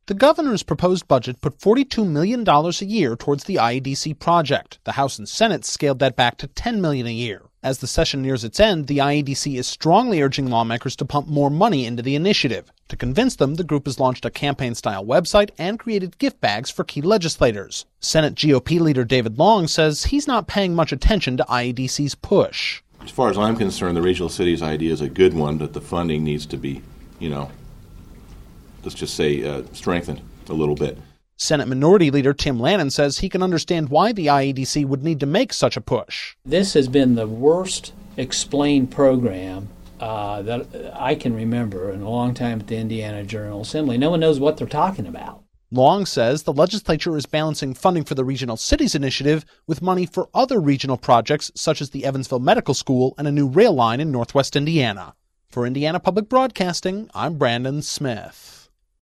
The governor's proposed budget put $42 million a year towards the IEDC project. The House and Senate scaled that back to $10 million a year. As the session nears its end, the IEDC is strongly urging lawmakers to pump more money into the initiative. To convince them, the group has launched a campaign-style website and created gift bags for key legislators. Senate GOP leader David Long says he's not paying much attention to IEDC's push. As far as I'm concerned, the Regional Cities idea is a good one, but the funding needs to be, let's just say, strengthened a little bit. Senate Minority Leader Tim Lannon says he can understand why the IEDC would need to make such a push. This has been the worst explained program that I can remember in a long time at the Indiana General Assembly. No one knows what they're talking about. Long says the legislature is balancing funding for the Regional Cities Initiative with money for other regional projects such as the Evansville Medical School and a new rail line in northwest Indiana. For Indiana Public Broadcasting, I'm Brandon Smith.